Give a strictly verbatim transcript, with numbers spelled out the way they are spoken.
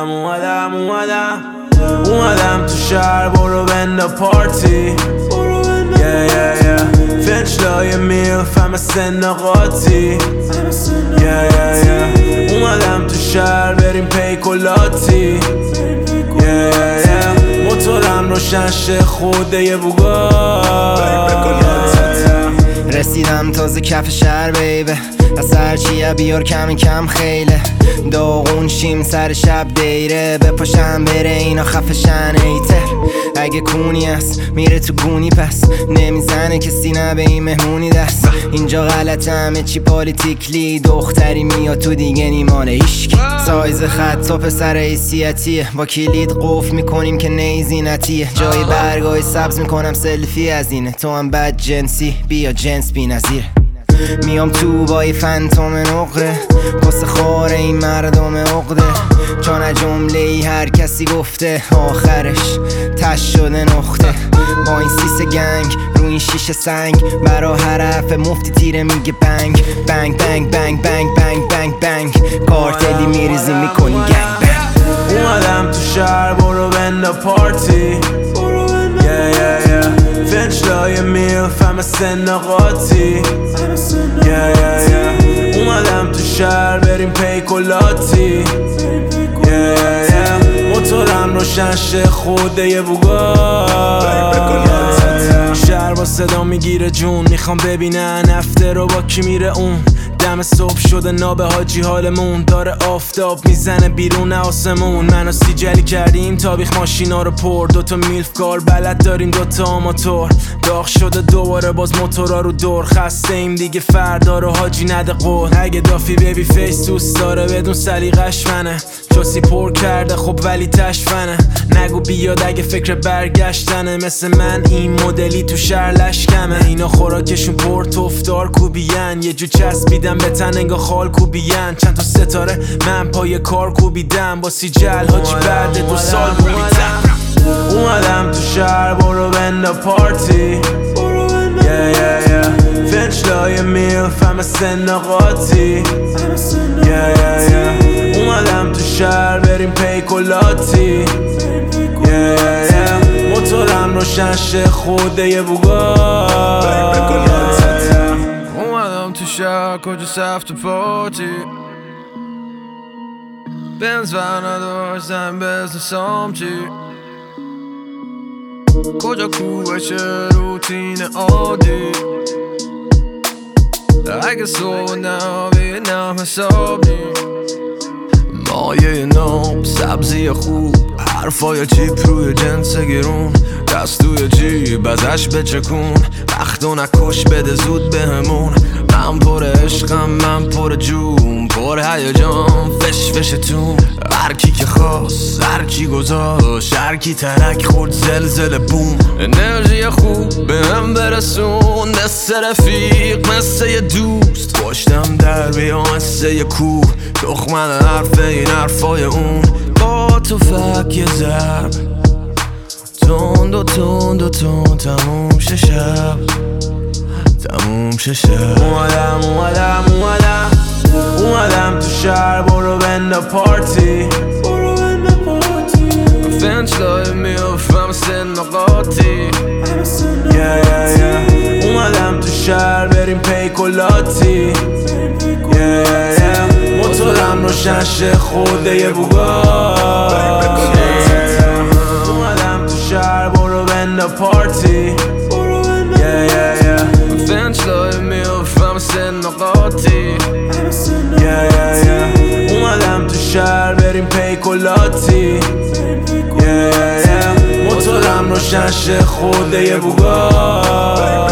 اومدم اومدم اومدم اومدم تو شهر برو بنده پارتی yeah, yeah, yeah. فنچلای میلف همه سن قاطی yeah, yeah, yeah. اومدم تو شهر بریم پیکولاتی yeah, yeah, yeah. موتورم روشن شه خوده یه بوگا رسیدم تازه کف شهر بیبه از هرچیه بیار کمی کم خیله داغون شیم سر شب دیره بپاشم بره اینا خفشن ایتر اگه کونی هست میره تو گونی پس نمیزنه کسی نه به این مهمونی دست اینجا غلط همه چی پالیتیکلی دختری میاد تو دیگه نیمانه ایشکی سایز خط و پسر حیثیتیه با کلید قفل میکنیم که نیزینتیه جای برگای سبز میکنم سلفی از اینه تو هم بد جنسی بیا جنس بی نظیره میام تو با یه فنتوم نقره کس خاره این مردم عقده چون جمله ای هر کسی گفته آخرش تش شده نقطه با این سیس گنگ رو این شیشه سنگ برا هر حرف مفتی تیره میگه بنگ بنگ بنگ بنگ بنگ بنگ بنگ بنگ کارتلی میریزی میکنی گنگ بنگ اومدم تو شهر برو بنده پارتی yeah, yeah, yeah. فنچلای میلف همه سن قاطی yeah, yeah, yeah. اومدم تو شهر بریم پیکولاتی yeah, yeah, yeah. موتورم روشن شه خوده یه بوگا شهر با صدا میگیره جون میخوام ببینن افته رو با کی میره اون دم صبح شده ناب حاجی حالمون داره آفتاب میزنه بیرون آسمون منو سیجلی کردیم تابیخ ماشینا رو پر دوتا میلف کار بلد داریم دوتا آماتور داغ شده دوباره باز موتورا رو دور خسته ایم دیگه فردا رو حاجی نده قول اگه دافی بیبی فیس دوست داره بدون سلیقش منه چاسی پر کرده خب ولی تشفنه نگو بیاد اگه فکر برگشتنه مثل من این مدلی تو شهر لشکمه اینا خوراکشون پر تفدار کوبیان یه جو چسبیدم به تن انگا خال کوبیان چند تا ستاره من پای کار کوبیدم با سی جل حاجی بعد دو سال کوبیدم اومدم تو شهر برو بنده پارتی yeah, yeah, yeah. فنچلای میلف همه سن قاطی yeah, yeah, yeah. اومدم تو شهر بریم پیکولاتی yeah, yeah, yeah. موتورم روشن شه خوده یه بوگا اومدم تو شهر کجا سفت پارتی بنز و نداشتم بزن سامچی کجا کوبشه روتین عادی اگه صبح نبینم حساب نی مایه نام سبزی خوب حرفای چیپ روی جنس گرون دست توی جیب ازش بچکون وقتو نکش بده زود بهمون من پر عشقم من پر جون پر هیجان فش فشتون هرکی که خواست هرکی گذاشت هرکی ترک خورد زلزله بوم انرژی خوب به هم برسون مثل رفیق مثل یه دوست پشتم در بیام مثل یه کوه تخمن حرف این حرفای اون با تو فک یه ضرب تند و تند و تند تموم شه شب تموم شه شب اومدم اومدم اومدم اومدم تو شهر برو بنده پارتی فنچلای میافم سن قاطی yeah, yeah, yeah. اومدم تو شهر بریم پیکولاتی yeah, yeah, yeah. موتورم روشن شه خوده یه بوگا اومدم تو شهر برو بنده پارتی yeah, yeah, yeah. فنچلای میافم سن قاطی yeah, yeah, yeah. اومدم تو شهر بریم پیکولاتی yeah, yeah, yeah. موتورم روشن شه خوده یه بوگا